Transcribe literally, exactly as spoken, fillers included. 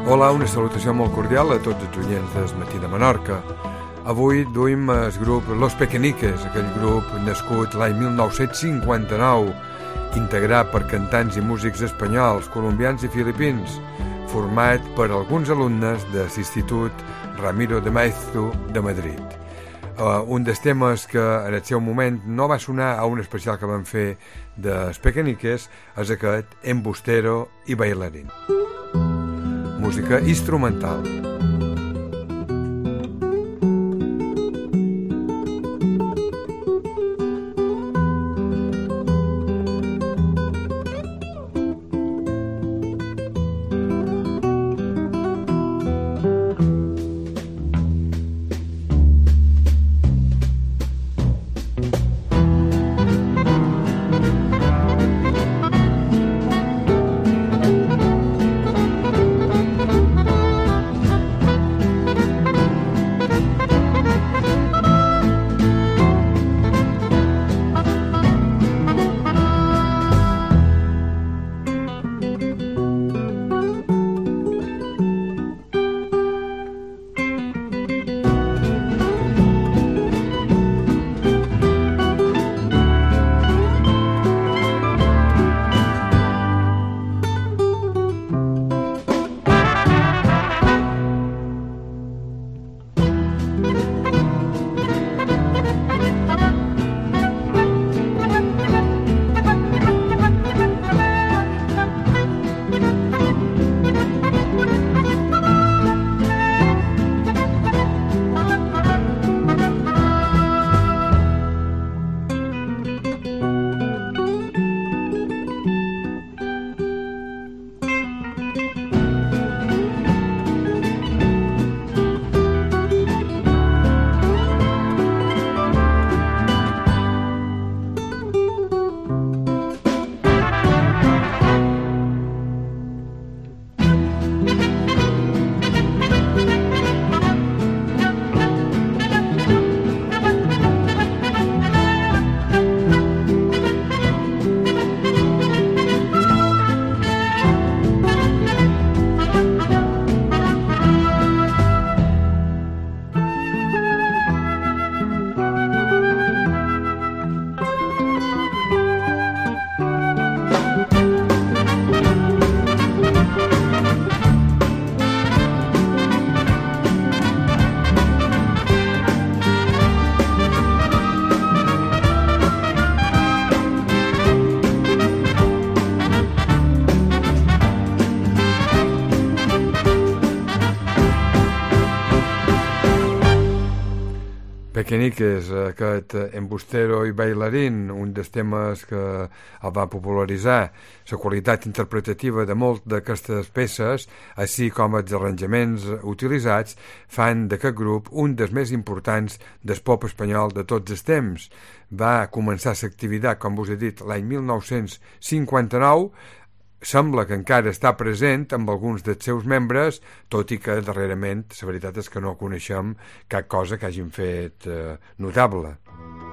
Hola, una salutació molt cordial a tots els oients del Matí de Menorca. Avui duim el grup Los Pequeñiques, aquell grup nascut l'any mil nou-cents cinquanta-nou, integrat per cantants i músics espanyols, colombians i filipins, format per alguns alumnes de l'Institut Ramiro de Maeztu de Madrid. Uh, un dels temes que en el seu moment no va sonar a un especial que van fer dels Pequeñiques és aquest Embustero i Bailarín. Música instrumental. Pequeñiques, aquest Embustero i Bailarín, un dels temes que el va popularitzar la qualitat interpretativa de molt d'aquestes peces, així com els arranjaments utilitzats, fan d'aquest grup un dels més importants del pop espanyol de tots els temps. Va començar l'activitat, com us he dit, l'any mil nou-cents cinquanta-nou, sembla que encara està present amb alguns dels seus membres, tot i que darrerament la veritat és que no coneixem cap cosa que hagin fet eh, notable.